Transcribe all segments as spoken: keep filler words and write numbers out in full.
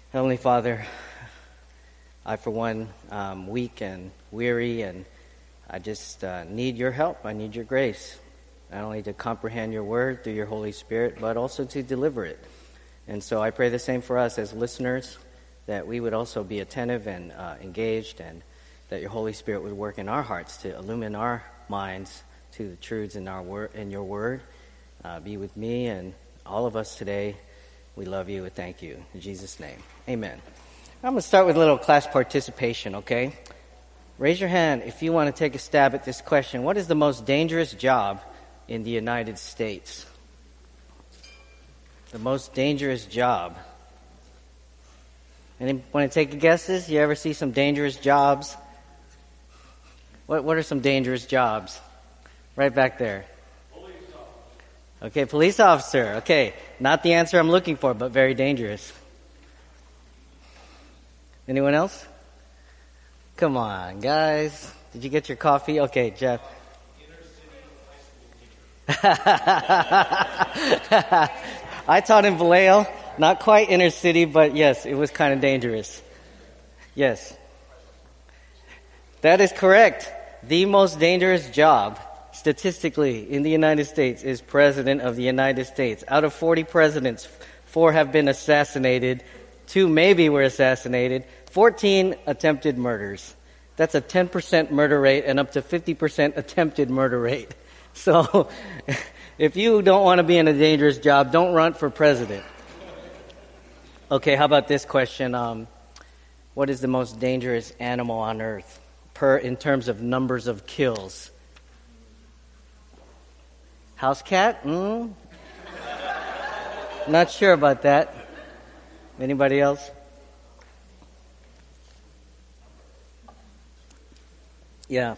Heavenly Father, I, for one, am weak and weary, and I just uh, need your help. I need your grace, not only to comprehend your word through your Holy Spirit, but also to deliver it. And so I pray the same for us as listeners, that we would also be attentive and uh, engaged, and that your Holy Spirit would work in our hearts to illumine our minds to the truths in our word, in your word. Uh, be with me and all of us today. We love you and thank you. In Jesus' name, amen. I'm going to start with a little class participation, okay? Raise your hand if you want to take a stab at this question. What is the most dangerous job in the United States? The most dangerous job. Anyone want to take guesses? You ever see some dangerous jobs? What What are some dangerous jobs? Right back there. Okay, police officer. Okay, not the answer I'm looking for, but very dangerous. Anyone else? Come on, guys. Did you get your coffee? Okay, Jeff. I taught in Vallejo. Not quite inner city, but yes, it was kind of dangerous. Yes. That is correct. The most dangerous job statistically in the United States is President of the United States. Out of forty presidents, four have been assassinated, two maybe were assassinated, fourteen attempted murders. That's a ten percent murder rate and up to fifty percent attempted murder rate. So if you don't want to be in a dangerous job, don't run for president. Okay, how about this question? Um, what is the most dangerous animal on earth per in terms of numbers of kills? House cat? Mm? Not sure about that. Anybody else? Yeah.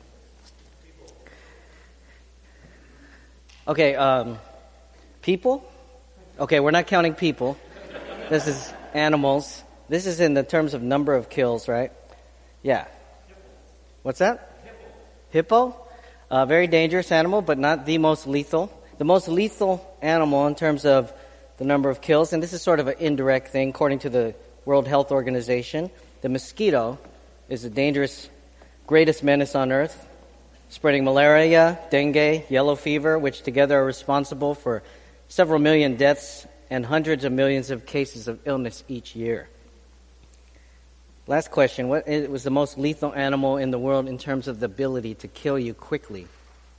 Okay, um, people? Okay, we're not counting people. This is animals. This is in the terms of number of kills, right? Yeah. What's that? Hippo? Hippo? Uh, very dangerous animal, but not the most lethal. The most lethal animal in terms of the number of kills, and this is sort of an indirect thing, according to the World Health Organization, the mosquito is the dangerous, greatest menace on earth, spreading malaria, dengue, yellow fever, which together are responsible for several million deaths and hundreds of millions of cases of illness each year. Last question. What was the most lethal animal in the world in terms of the ability to kill you quickly?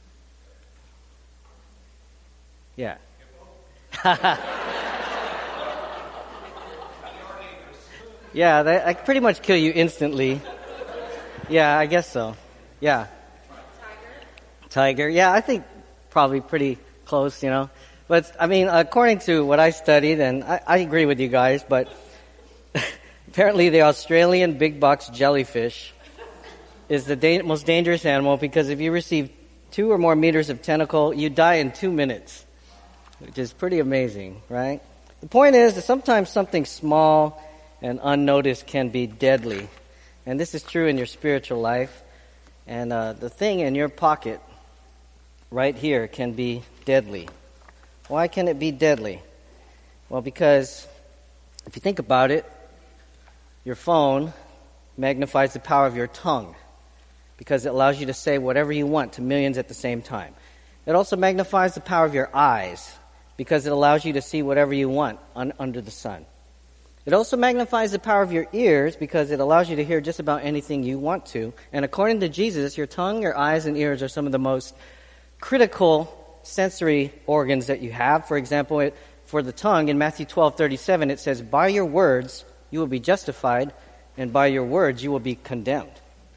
Yeah. Yeah, they, I pretty much kill you instantly. Yeah, I guess so. Yeah. Tiger? Tiger. Yeah, I think probably pretty close, you know. But, I mean, according to what I studied, and I, I agree with you guys, but apparently the Australian big box jellyfish is the da- most dangerous animal because if you receive two or more meters of tentacle, you die in two minutes, which is pretty amazing, right? The point is that sometimes something small and unnoticed can be deadly. And this is true in your spiritual life. And uh, the thing in your pocket right here can be deadly. Why can it be deadly? Well, because if you think about it, your phone magnifies the power of your tongue because it allows you to say whatever you want to millions at the same time. It also magnifies the power of your eyes because it allows you to see whatever you want un- under the sun. It also magnifies the power of your ears because it allows you to hear just about anything you want to. And according to Jesus, your tongue, your eyes, and ears are some of the most critical sensory organs that you have. For example, it, for the tongue, in Matthew twelve thirty-seven, it says, "By your words you will be justified, and by your words you will be condemned."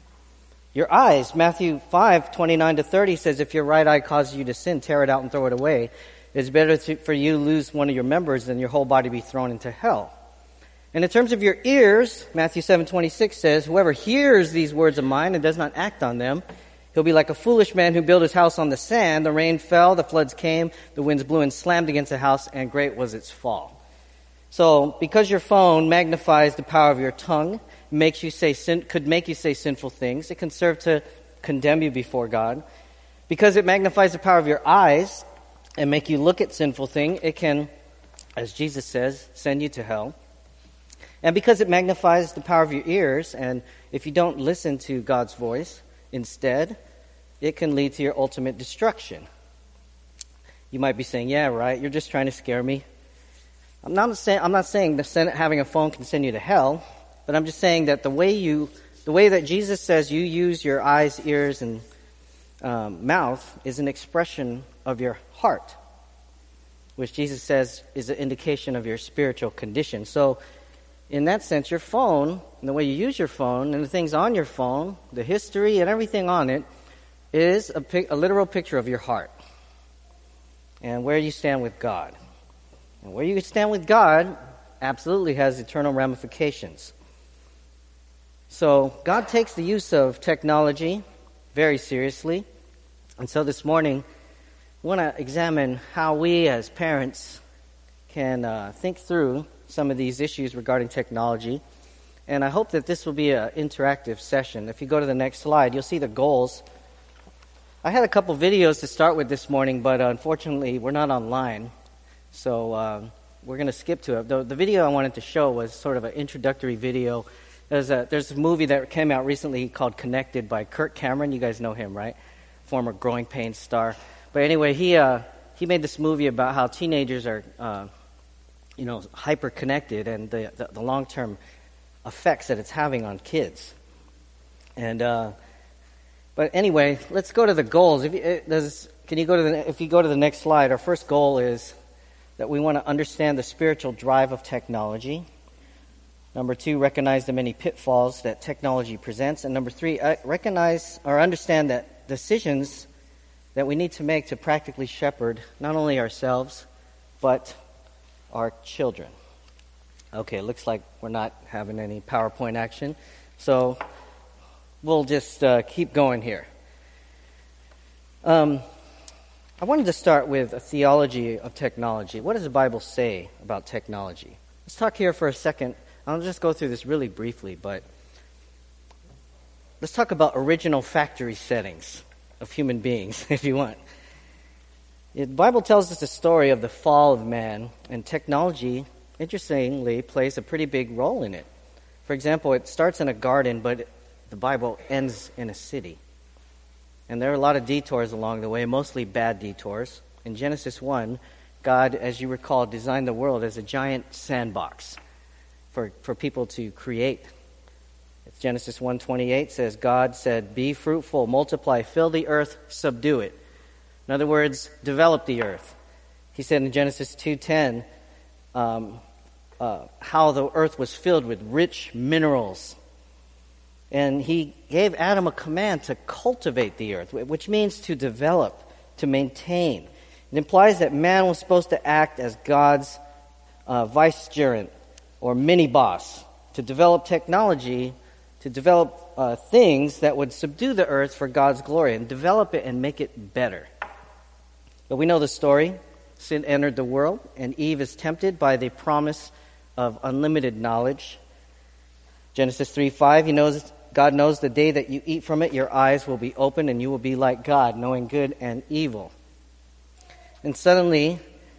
Your eyes, Matthew five twenty-nine to thirty, says, "If your right eye causes you to sin, tear it out and throw it away. It's better to, for you to lose one of your members than your whole body be thrown into hell." And in terms of your ears, Matthew seven twenty-six says, "Whoever hears these words of mine and does not act on them, he'll be like a foolish man who built his house on the sand. The rain fell, the floods came, the winds blew and slammed against the house, and great was its fall." So, because your phone magnifies the power of your tongue, makes you say sin, could make you say sinful things, it can serve to condemn you before God. Because it magnifies the power of your eyes and make you look at sinful things, it can, as Jesus says, send you to hell. And because it magnifies the power of your ears, and if you don't listen to God's voice instead, it can lead to your ultimate destruction. You might be saying, yeah, right, you're just trying to scare me. I'm not saying, I'm not saying that having a phone can send you to hell, but I'm just saying that the way you, the way that Jesus says you use your eyes, ears, and um, mouth is an expression of your heart, which Jesus says is an indication of your spiritual condition. So, in that sense, your phone, and the way you use your phone, and the things on your phone, the history and everything on it, is a, pic- a literal picture of your heart and where you stand with God. And where you stand with God absolutely has eternal ramifications. So God takes the use of technology very seriously. And so this morning, I want to examine how we as parents can uh, think through some of these issues regarding technology. And I hope that this will be an interactive session. If you go to the next slide, you'll see the goals. I had a couple videos to start with this morning, but unfortunately we're not online. So uh, we're going to skip to it. The, the video I wanted to show was sort of an introductory video. There's a, there's a movie that came out recently called Connected by Kirk Cameron. You guys know him, right? Former Growing Pains star. But anyway, he uh, he made this movie about how teenagers are uh, you know, hyper-connected and the, the, the long-term effects that it's having on kids. And, uh, but anyway, let's go to the goals. If you, it, does, can you go to the, if you go to the next slide, our first goal is that we want to understand the spiritual drive of technology. Number two, recognize the many pitfalls that technology presents. And number three, uh, recognize or understand that decisions that we need to make to practically shepherd not only ourselves, but our children. Okay, it looks like we're not having any PowerPoint action, so we'll just uh, keep going here. Um, I wanted to start with a theology of technology. What does the Bible say about technology? Let's talk here for a second. I'll just go through this really briefly, but let's talk about original factory settings of human beings, if you want. The Bible tells us the story of the fall of man, and technology, interestingly, plays a pretty big role in it. For example, it starts in a garden, but the Bible ends in a city. And there are a lot of detours along the way, mostly bad detours. In Genesis one, God, as you recall, designed the world as a giant sandbox for, for people to create. Genesis one twenty-eight says, God said, "Be fruitful, multiply, fill the earth, subdue it." In other words, develop the earth. He said in Genesis two ten, um, uh, how the earth was filled with rich minerals. And he gave Adam a command to cultivate the earth, which means to develop, to maintain. It implies that man was supposed to act as God's uh, vicegerent or mini-boss, to develop technology, to develop uh, things that would subdue the earth for God's glory and develop it and make it better. But we know the story. Sin entered the world, and Eve is tempted by the promise of unlimited knowledge. Genesis three five, he knows, God knows the day that you eat from it, your eyes will be open and you will be like God, knowing good and evil. And suddenly,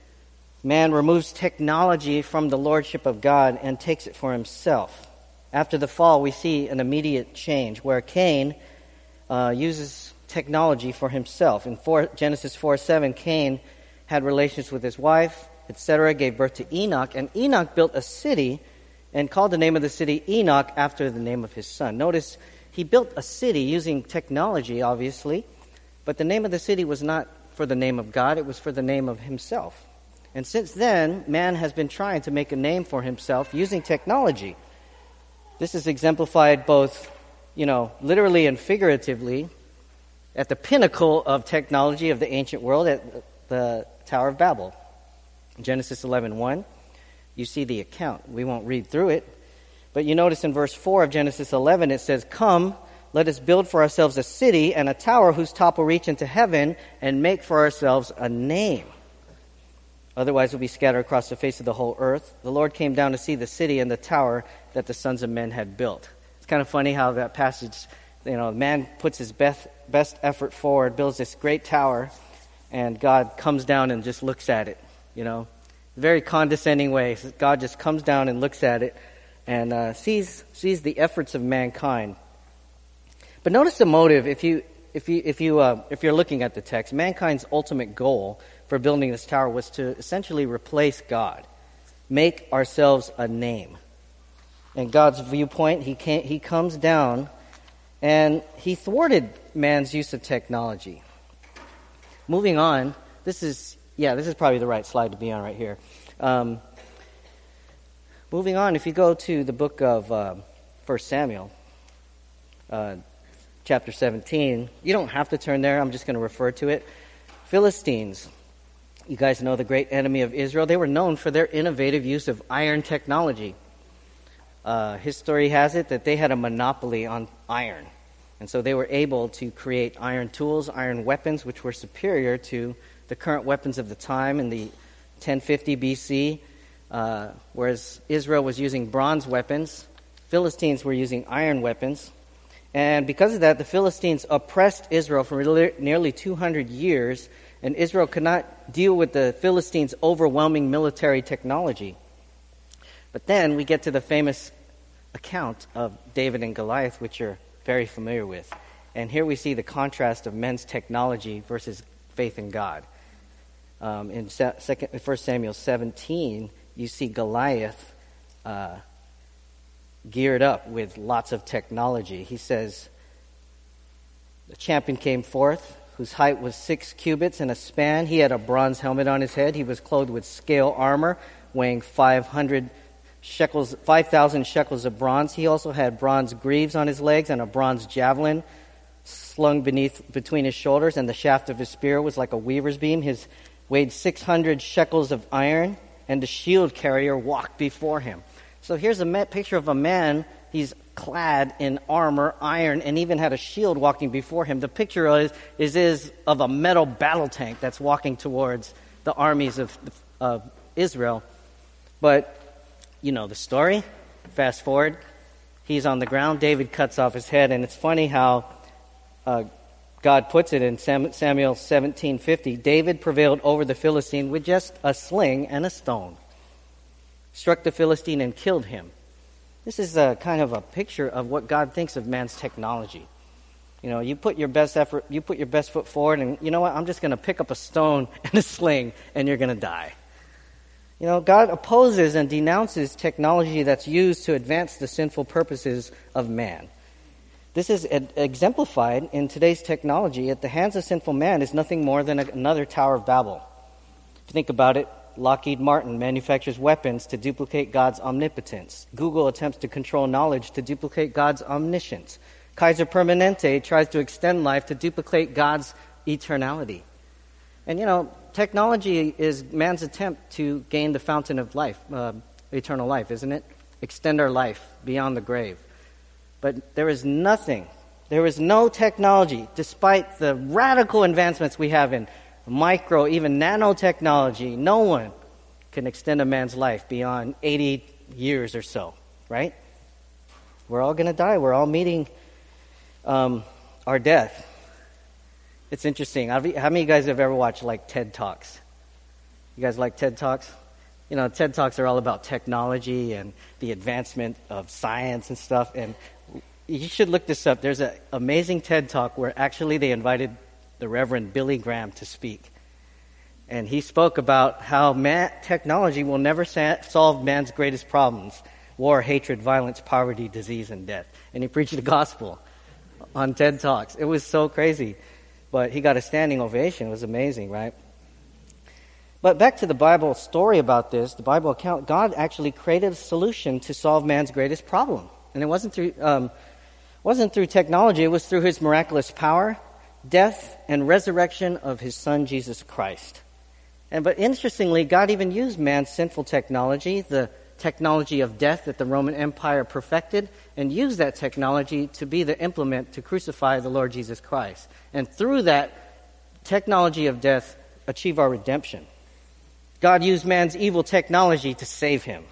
man removes technology from the lordship of God and takes it for himself. After the fall, we see an immediate change where Cain uh, uses technology for himself. In four, Genesis four seven, Cain had relations with his wife, et cetera, gave birth to Enoch, and Enoch built a city and called the name of the city Enoch after the name of his son. Notice, he built a city using technology, obviously, but the name of the city was not for the name of God, it was for the name of himself. And since then, man has been trying to make a name for himself using technology. This is exemplified both, you know, literally and figuratively at the pinnacle of technology of the ancient world at the Tower of Babel. Genesis eleven one, you see the account. We won't read through it. But you notice in verse four of Genesis eleven, it says, "Come, let us build for ourselves a city and a tower whose top will reach into heaven and make for ourselves a name. Otherwise we'll be scattered across the face of the whole earth. The Lord came down to see the city and the tower that the sons of men had built." It's kind of funny how that passage, you know, man puts his best, best effort forward, builds this great tower, and God comes down and just looks at it, you know. Very condescending way. God just comes down and looks at it and uh, sees sees the efforts of mankind. But notice the motive. If you if you if you uh, if you're looking at the text, mankind's ultimate goal for building this tower was to essentially replace God, make ourselves a name. In God's viewpoint, he can't, he comes down and he thwarted man's use of technology. Moving on, this is yeah, this is probably the right slide to be on right here. Um, moving on, if you go to the book of uh, First Samuel, uh, chapter seventeen, you don't have to turn there. I'm just going to refer to it. Philistines. You guys know the great enemy of Israel. They were known for their innovative use of iron technology. Uh, history has it that they had a monopoly on iron. And so they were able to create iron tools, iron weapons, which were superior to the current weapons of the time in the ten fifty B C. Uh, whereas Israel was using bronze weapons, Philistines were using iron weapons. And because of that, the Philistines oppressed Israel for nearly two hundred years, and Israel could not deal with the Philistines' overwhelming military technology. But then we get to the famous account of David and Goliath, which you're very familiar with. And here we see the contrast of men's technology versus faith in God. Um, in second, First Samuel seventeen, you see Goliath uh, geared up with lots of technology. He says, the champion came forth, whose height was six cubits and a span. He had a bronze helmet on his head. He was clothed with scale armor, weighing five hundred shekels, five thousand shekels of bronze. He also had bronze greaves on his legs and a bronze javelin slung beneath between his shoulders, and the shaft of his spear was like a weaver's beam. His weighed six hundred shekels of iron, and the shield carrier walked before him. So here's a picture of a man. He's clad in armor, iron, and even had a shield walking before him. The picture is, is, is of a metal battle tank that's walking towards the armies of, of Israel. But, you know the story. Fast forward. He's on the ground. David cuts off his head, and it's funny how uh, God puts it in Sam, Samuel seventeen fifty. David prevailed over the Philistine with just a sling and a stone. Struck the Philistine and killed him. This is a kind of a picture of what God thinks of man's technology. You know, you put your best effort, you put your best foot forward, and you know what? I'm just going to pick up a stone and a sling, and you're going to die. You know, God opposes and denounces technology that's used to advance the sinful purposes of man. This is exemplified in today's technology. At the hands of sinful man is nothing more than another Tower of Babel. If you think about it, Lockheed Martin manufactures weapons to duplicate God's omnipotence. Google attempts to control knowledge to duplicate God's omniscience. Kaiser Permanente tries to extend life to duplicate God's eternality. And, you know, technology is man's attempt to gain the fountain of life, uh, eternal life, isn't it? Extend our life beyond the grave. But there is nothing, there is no technology, despite the radical advancements we have in micro, even nanotechnology, no one can extend a man's life beyond eighty years or so, right? We're all going to die. We're all meeting um, our death. It's interesting. How many of you guys have ever watched, like, TED Talks? You guys like TED Talks? You know, TED Talks are all about technology and the advancement of science and stuff. And you should look this up. There's an amazing TED Talk where actually they invited the Reverend Billy Graham to speak. And he spoke about how man, technology will never sa- solve man's greatest problems: war, hatred, violence, poverty, disease, and death. And he preached the gospel on TED Talks. It was so crazy. But he got a standing ovation. It was amazing, right? But back to the Bible story about this, the Bible account, God actually created a solution to solve man's greatest problem. And it wasn't through, um, wasn't through technology. It was through his miraculous power, death, and resurrection of his son, Jesus Christ. And but interestingly, God even used man's sinful technology, the technology of death that the Roman Empire perfected, and used that technology to be the implement to crucify the Lord Jesus Christ. And through that technology of death, achieve our redemption. God used man's evil technology to save him.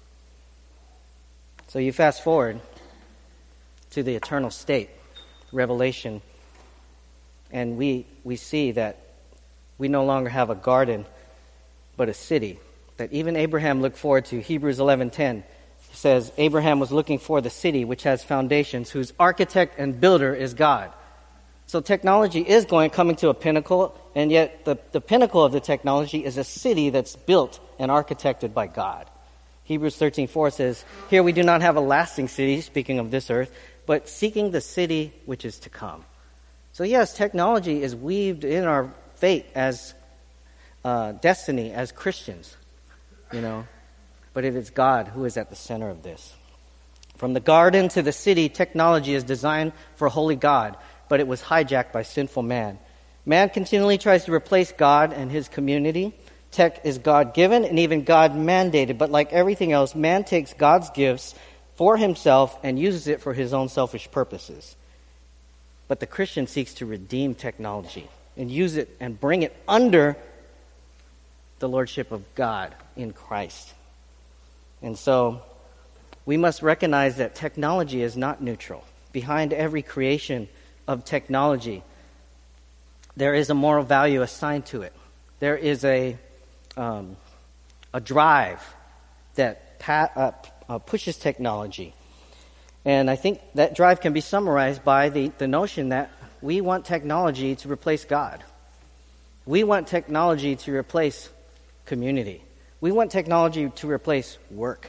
So you fast forward to the eternal state, Revelation, and we we see that we no longer have a garden, but a city that even Abraham looked forward to. Hebrews eleven ten says Abraham was looking for the city which has foundations, whose architect and builder is God. So technology is going coming to a pinnacle, and yet the, the pinnacle of the technology is a city that's built and architected by God. Hebrews thirteen four says, here we do not have a lasting city, speaking of this earth, but seeking the city which is to come. So yes, technology is weaved in our fate as uh, destiny, as Christians, you know, but it is God who is at the center of this. From the garden to the city, technology is designed for a holy God, but it was hijacked by sinful man. Man continually tries to replace God and his community. Tech is God-given and even God-mandated, but like everything else, man takes God's gifts for himself and uses it for his own selfish purposes. But the Christian seeks to redeem technology and use it and bring it under the lordship of God in Christ. And so we must recognize that technology is not neutral. Behind every creation of technology, there is a moral value assigned to it. There is a um, a drive that pa- uh, uh, pushes technology. And I think that drive can be summarized by the, the notion that we want technology to replace God. We want technology to replace community. We want technology to replace work.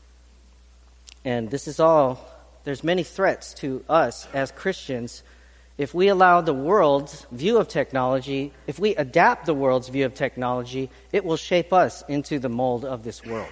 And this is all, there's many threats to us as Christians. If we allow the world's view of technology, if we adapt the world's view of technology, it will shape us into the mold of this world.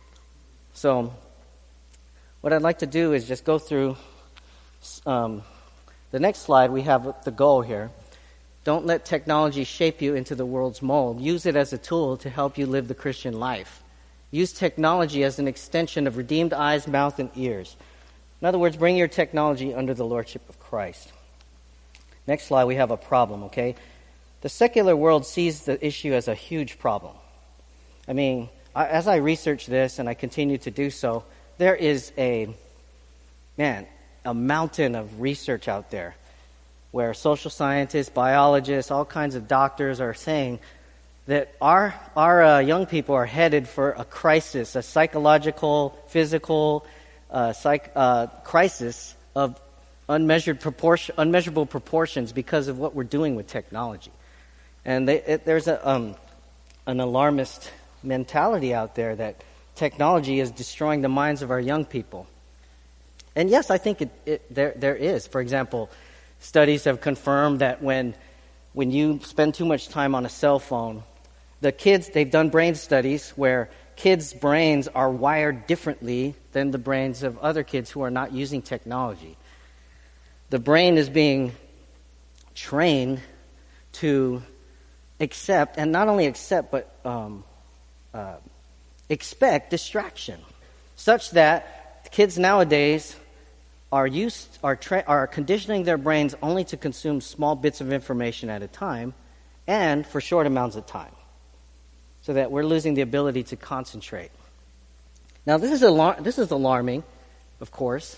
So, what I'd like to do is just go through um, the next slide. We have the goal here. Don't let technology shape you into the world's mold. Use it as a tool to help you live the Christian life. Use technology as an extension of redeemed eyes, mouth, and ears. In other words, bring your technology under the lordship of Christ. Next slide, we have a problem, okay? The secular world sees the issue as a huge problem. I mean, I, as I research this, and I continue to do so, there is a, man, a mountain of research out there where social scientists, biologists, all kinds of doctors are saying that our our uh, young people are headed for a crisis, a psychological, physical uh, psych, uh, crisis of unmeasured proportion, unmeasurable proportions because of what we're doing with technology. And they, it, there's a um, an alarmist mentality out there that technology is destroying the minds of our young people. And yes, I think it, it, there there is. For example, studies have confirmed that when when you spend too much time on a cell phone, the kids, they've done brain studies where kids' brains are wired differently than the brains of other kids who are not using technology. The brain is being trained to accept, and not only accept, but um, uh, expect distraction, such that kids nowadays are used are tra- are conditioning their brains only to consume small bits of information at a time, and for short amounts of time, so that we're losing the ability to concentrate. Now, this is alar- this is alarming, of course,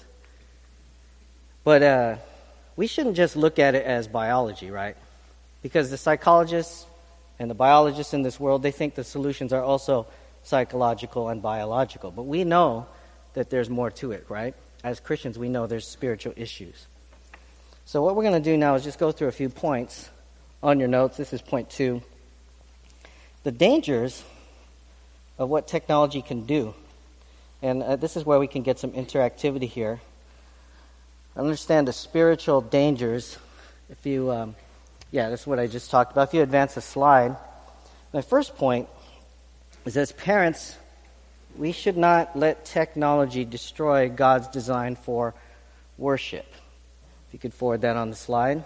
but uh, we shouldn't just look at it as biology, right? Because the psychologists and the biologists in this world, they think the solutions are also psychological and biological. But we know that there's more to it, right? As Christians, we know there's spiritual issues. So what we're going to do now is just go through a few points on your notes. This is point two. The dangers of what technology can do. And uh, this is where we can get some interactivity here. Understand the spiritual dangers. If you, um, yeah, that's what I just talked about. If you advance the slide. My first point is, as parents, we should not let technology destroy God's design for worship. If you could forward that on the slide.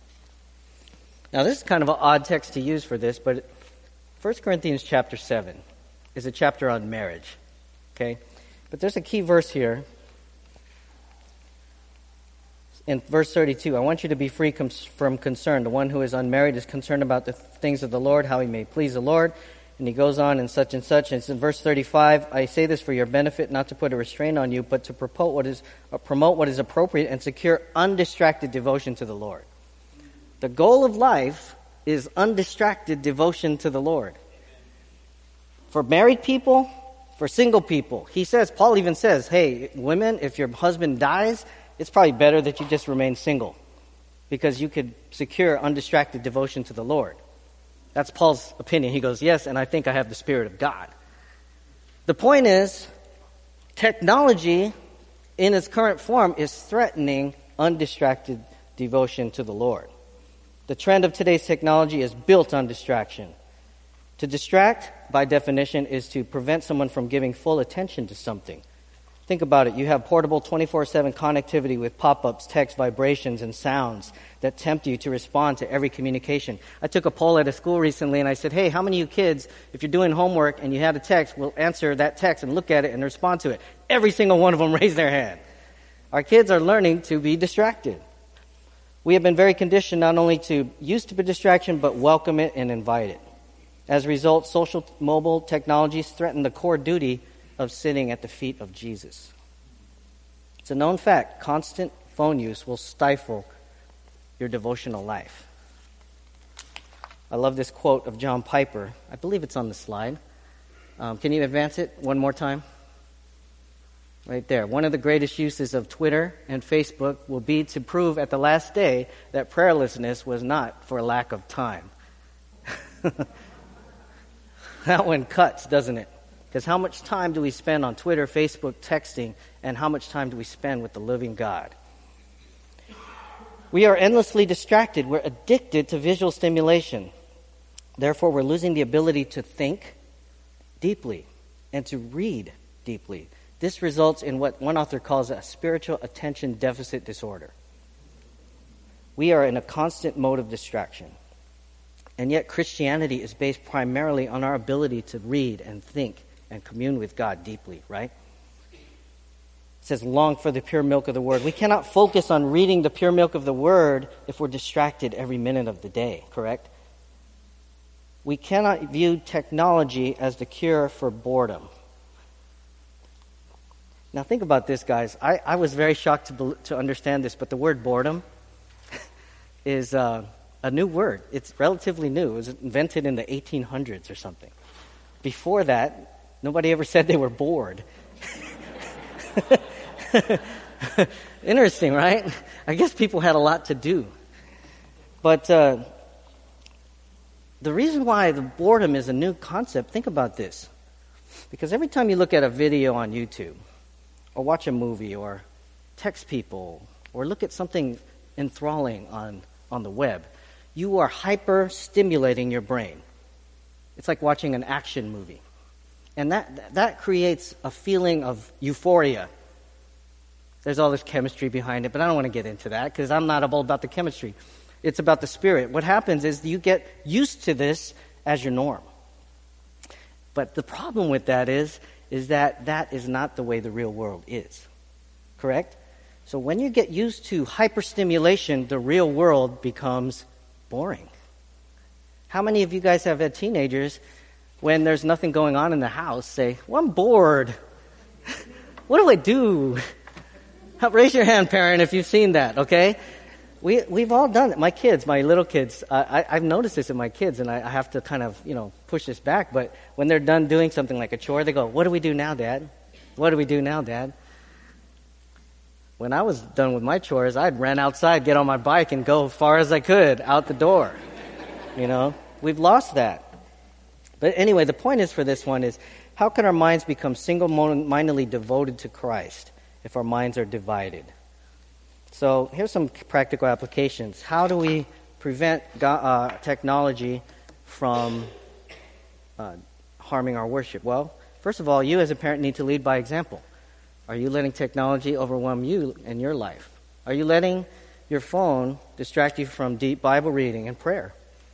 Now, this is kind of an odd text to use for this, but First Corinthians chapter seven is a chapter on marriage. Okay? But there's a key verse here. In verse thirty-two, I want you to be free com- from concern. The one who is unmarried is concerned about the things of the Lord, how he may please the Lord. And he goes on in such and such. And it's in verse thirty-five, I say this for your benefit, not to put a restraint on you, but to promote what is, uh, promote what is appropriate and secure undistracted devotion to the Lord. The goal of life is undistracted devotion to the Lord. For married people, For single people, he says, Paul even says, hey, women, if your husband dies, it's probably better that you just remain single because you could secure undistracted devotion to the Lord. That's Paul's opinion. He goes, yes, and I think I have the Spirit of God. The point is, technology in its current form is threatening undistracted devotion to the Lord. The trend of today's technology is built on distraction. To distract, by definition, is to prevent someone from giving full attention to something. Think about it. You have portable twenty-four seven connectivity with pop-ups, text, vibrations, and sounds that tempt you to respond to every communication. I took a poll at a school recently, and I said, hey, how many of you kids, if you're doing homework and you had a text, will answer that text and look at it and respond to it? Every single one of them raised their hand. Our kids are learning to be distracted. We have been very conditioned not only to use to be distraction, but welcome it and invite it. As a result, social mobile technologies threaten the core duty of sitting at the feet of Jesus. It's a known fact. Constant phone use will stifle your devotional life. I love this quote of John Piper. I believe it's on the slide. Um, can you advance it one more time? Right there. One of the greatest uses of Twitter and Facebook will be to prove at the last day that prayerlessness was not for lack of time. That one cuts, doesn't it? Because how much time do we spend on Twitter, Facebook, texting, and how much time do we spend with the living God? We are endlessly distracted. We're addicted to visual stimulation. Therefore, we're losing the ability to think deeply and to read deeply. This results in what one author calls a spiritual attention deficit disorder. We are in a constant mode of distraction. And yet Christianity is based primarily on our ability to read and think and commune with God deeply, right? It says, long for the pure milk of the Word. We cannot focus on reading the pure milk of the Word if we're distracted every minute of the day, correct? We cannot view technology as the cure for boredom. Now think about this, guys. I, I was very shocked to, be, to understand this, but the word boredom is uh, a new word. It's relatively new. It was invented in the eighteen hundreds or something. Before that, nobody ever said they were bored. Interesting, right? I guess people had a lot to do. But uh, the reason why the boredom is a new concept, think about this. Because every time you look at a video on YouTube, or watch a movie, or text people, or look at something enthralling on, on the web, you are hyper-stimulating your brain. It's like watching an action movie. And that that creates a feeling of euphoria. There's all this chemistry behind it, but I don't want to get into that because I'm not all about the chemistry. It's about the spirit. What happens is you get used to this as your norm. But the problem with that is, is that that is not the way the real world is. Correct? So when you get used to hyperstimulation, the real world becomes boring. How many of you guys have had teenagers, when there's nothing going on in the house, say, well, I'm bored. What do I do? Raise your hand, parent, if you've seen that, okay? We, we've all done it. My kids, my little kids, uh, I, I've noticed this in my kids, and I, I have to kind of, you know, push this back. But when they're done doing something like a chore, they go, what do we do now, Dad? What do we do now, Dad? When I was done with my chores, I'd run outside, get on my bike, and go as far as I could out the door. You know, we've lost that. But anyway, the point is for this one is, how can our minds become single-mindedly devoted to Christ if our minds are divided? So here's some practical applications. How do we prevent uh, technology from uh, harming our worship? Well, first of all, you as a parent need to lead by example. Are you letting technology overwhelm you in your life? Are you letting your phone distract you from deep Bible reading and prayer?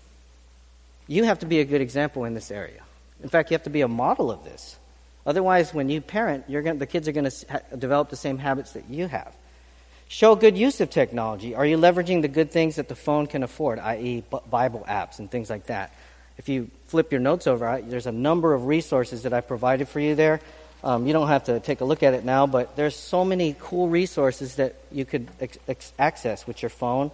You have to be a good example in this area. In fact, you have to be a model of this. Otherwise, when you parent, you're going the kids are going to ha- develop the same habits that you have. Show good use of technology. Are you leveraging the good things that the phone can afford, that is. B- Bible apps and things like that? If you flip your notes over, I, there's a number of resources that I provided for you there. Um, you don't have to take a look at it now, but there's so many cool resources that you could ex- ex- access with your phone.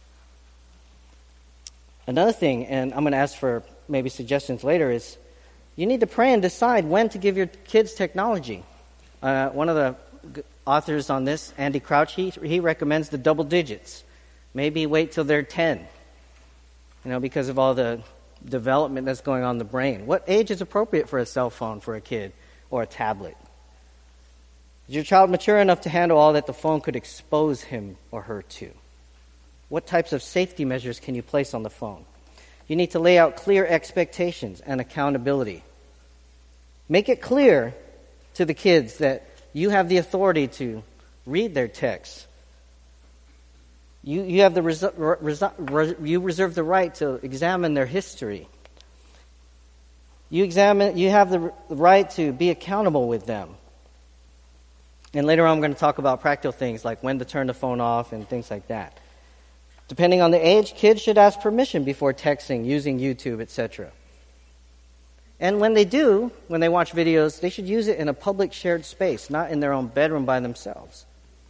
Another thing, and I'm going to ask for maybe suggestions later, is You need to pray and decide when to give your kids technology. Uh, one of the g- authors on this, Andy Crouch, he, he recommends the double digits. Maybe wait till they're ten, you know, because of all the development that's going on in the brain. What age is appropriate for a cell phone for a kid or a tablet? Is your child mature enough to handle all that the phone could expose him or her to? What types of safety measures can you place on the phone? You need to lay out clear expectations and accountability. Make it clear to the kids that you have the authority to read their texts. You, you have the resu- resu- res- you reserve the right to examine their history. You examine. You have the right to be accountable with them. And later on, I'm going to talk about practical things like when to turn the phone off and things like that. Depending on the age, kids should ask permission before texting, using YouTube, et cetera. And when they do, when they watch videos, they should use it in a public shared space, not in their own bedroom by themselves.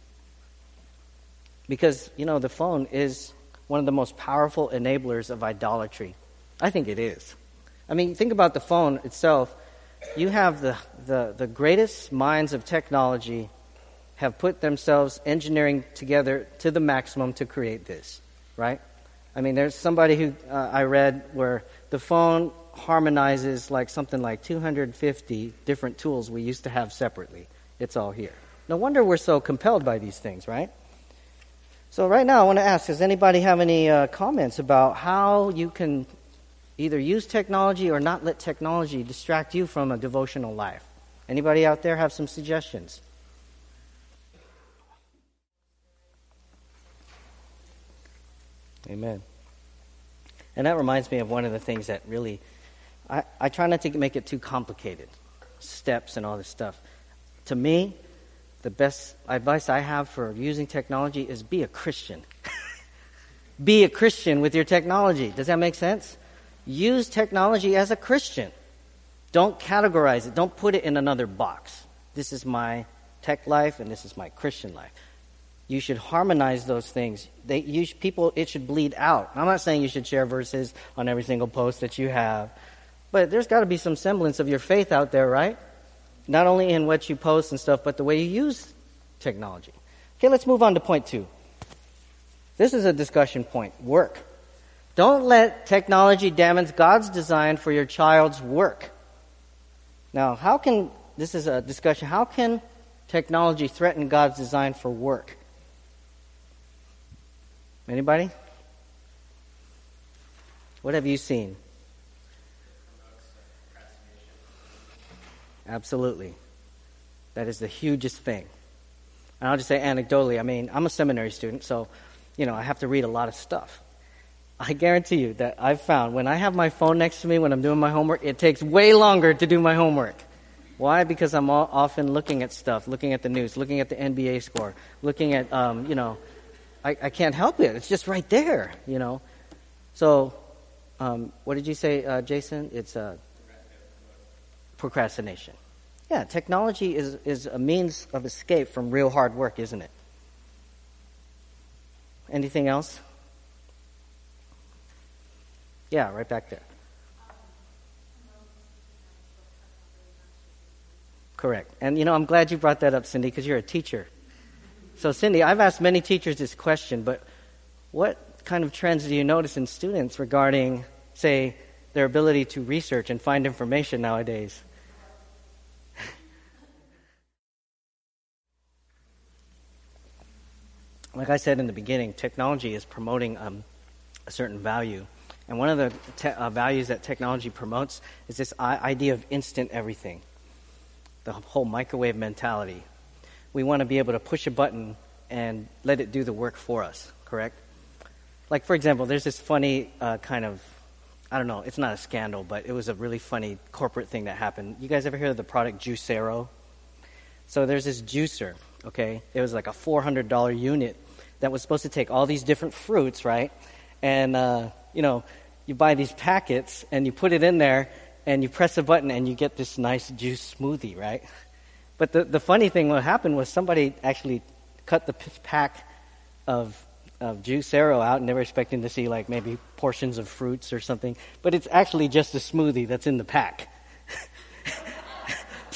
Because, you know, the phone is one of the most powerful enablers of idolatry. I think it is. I mean, think about the phone itself. You have the, the, the greatest minds of technology have put themselves engineering together to the maximum to create this, right? I mean, there's somebody who uh, I read where the phone harmonizes like something like two hundred fifty different tools we used to have separately. It's all here. No wonder we're so compelled by these things, right? So right now I want to ask, does anybody have any uh, comments about how you can either use technology or not let technology distract you from a devotional life? Anybody out there have some suggestions? Amen. And that reminds me of one of the things that really, I, I try not to make it too complicated, steps and all this stuff. To me, the best advice I have for using technology is be a Christian. Be a Christian with your technology. Does that make sense? Use technology as a Christian. Don't categorize it. Don't put it in another box. This is my tech life and this is my Christian life. You should harmonize those things. They, you sh- people, it should bleed out. I'm not saying you should share verses on every single post that you have, but there's got to be some semblance of your faith out there, right? Not only in what you post and stuff, but the way you use technology. Okay, let's move on to point two. This is a discussion point. Work. Don't let technology damage God's design for your child's work. Now, how can, this is a discussion, how can technology threaten God's design for work? Anybody? What have you seen? Absolutely. That is the hugest thing. And I'll just say anecdotally, I mean, I'm a seminary student, so, you know, I have to read a lot of stuff. I guarantee you that I've found when I have my phone next to me when I'm doing my homework, it takes way longer to do my homework. Why? Because I'm all, often looking at stuff, looking at the news, looking at the N B A score, looking at, um, you know, I, I can't help it. It's just right there, you know. So, um, what did you say, uh, Jason? It's uh, procrastination. Yeah, technology is, is a means of escape from real hard work, isn't it? Anything else? Yeah, right back there. Correct. And, you know, I'm glad you brought that up, Cindy, because you're a teacher. So, Cindy, I've asked many teachers this question, but what kind of trends do you notice in students regarding, say, their ability to research and find information nowadays? Like I said in the beginning, technology is promoting um, a certain value. And one of the te- uh, values that technology promotes is this I- idea of instant everything, the whole microwave mentality. We want to be able to push a button and let it do the work for us, correct? Like, for example, there's this funny uh, kind of, I don't know, it's not a scandal, but it was a really funny corporate thing that happened. You guys ever heard of the product Juicero? So there's this juicer, okay? It was like a four hundred dollars unit that was supposed to take all these different fruits, right? And, uh, you know, you buy these packets and you put it in there and you press a button and you get this nice juice smoothie, right? But the, the funny thing what happened was somebody actually cut the p- pack of, of Juicero out and they were expecting to see like maybe portions of fruits or something. But it's actually just a smoothie that's in the pack.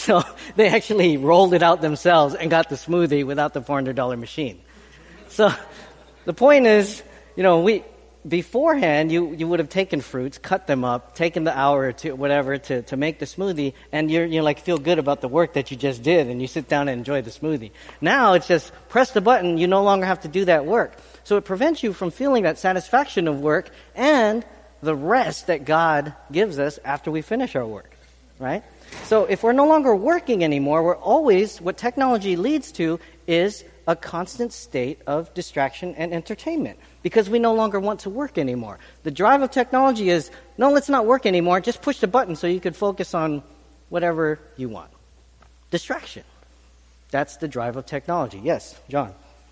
So they actually rolled it out themselves and got the smoothie without the four hundred dollars machine. So the point is, you know, we beforehand you, you would have taken fruits, cut them up, taken the hour or two, whatever, to, to make the smoothie, and you're you like feel good about the work that you just did, and you sit down and enjoy the smoothie. Now it's just press the button, you no longer have to do that work. So it prevents you from feeling that satisfaction of work and the rest that God gives us after we finish our work, right? So if we're no longer working anymore, we're always, what technology leads to is a constant state of distraction and entertainment because we no longer want to work anymore. The drive of technology is, no, let's not work anymore. Just push the button so you can focus on whatever you want. Distraction. That's the drive of technology. Yes, John.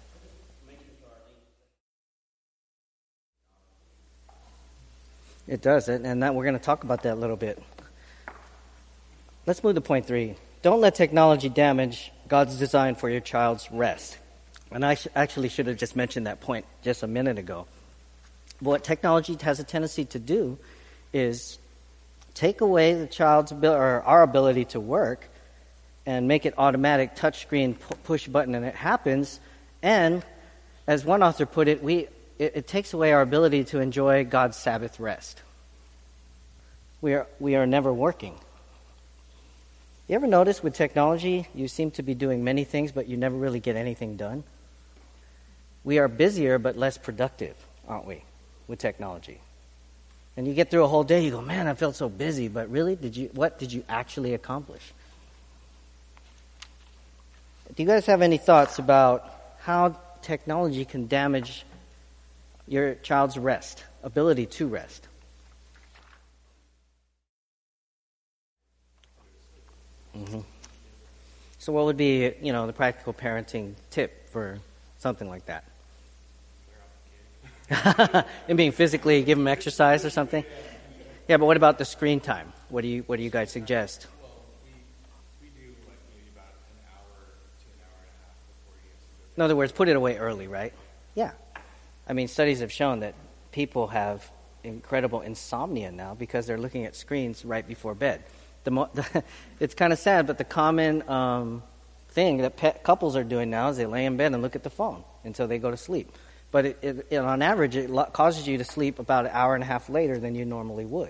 It does, and that we're going to talk about that a little bit. Let's move to point three. Don't let technology damage God's design for your child's rest. And I sh- actually should have just mentioned that point just a minute ago. What technology has a tendency to do is take away the child's ability, or our ability to work, and make it automatic touchscreen pu- push button, and it happens. And as one author put it, we it, it takes away our ability to enjoy God's Sabbath rest. We are we are never working. You ever notice with technology, you seem to be doing many things, but you never really get anything done? We are busier, but less productive, aren't we, with technology? And you get through a whole day, you go, man, I felt so busy, but really, did you? What did you actually accomplish? Do you guys have any thoughts about how technology can damage your child's rest, ability to rest? Mm-hmm. So what would be, you know, the practical parenting tip for something like that? And being physically, give them exercise or something? Yeah, but what about the screen time? What do you what do you guys suggest? Well, we, we do like maybe about an hour to an hour and a half before he gets to go. In other words, put it away early, right? Yeah. I mean, studies have shown that people have incredible insomnia now because they're looking at screens right before bed. The, mo- the it's kind of sad, but the common um, thing that pe- couples are doing now is they lay in bed and look at the phone until they go to sleep. But it, it, it, on average, it lo- causes you to sleep about an hour and a half later than you normally would.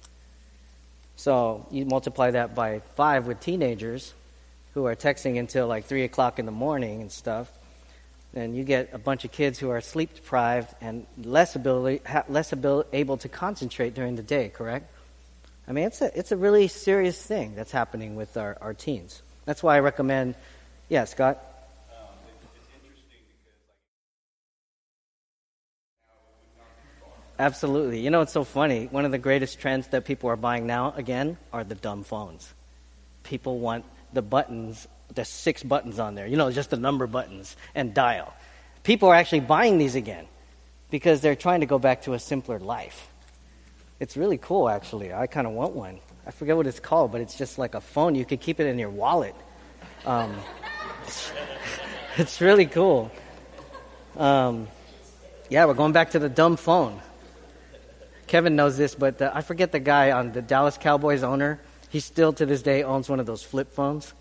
So you multiply that by five with teenagers who are texting until like three o'clock in the morning and stuff, then you get a bunch of kids who are sleep deprived and less ability, ha- less abil- able to concentrate during the day. Correct? I mean, it's a it's a really serious thing that's happening with our, our teens. That's why I recommend, yeah, Scott? Um, it, it's interesting because like now we've gone too far. Absolutely. You know, it's so funny. One of the greatest trends that people are buying now, again, are the dumb phones. People want the buttons, the six buttons on there, you know, just the number buttons and dial. People are actually buying these again because they're trying to go back to a simpler life. It's really cool, actually. I kind of want one. I forget what it's called, but it's just like a phone. You can keep it in your wallet. Um, it's, it's really cool. Um, yeah, we're going back to the dumb phone. Kevin knows this, but the, I forget the guy on the Dallas Cowboys owner. He still, to this day, owns one of those flip phones.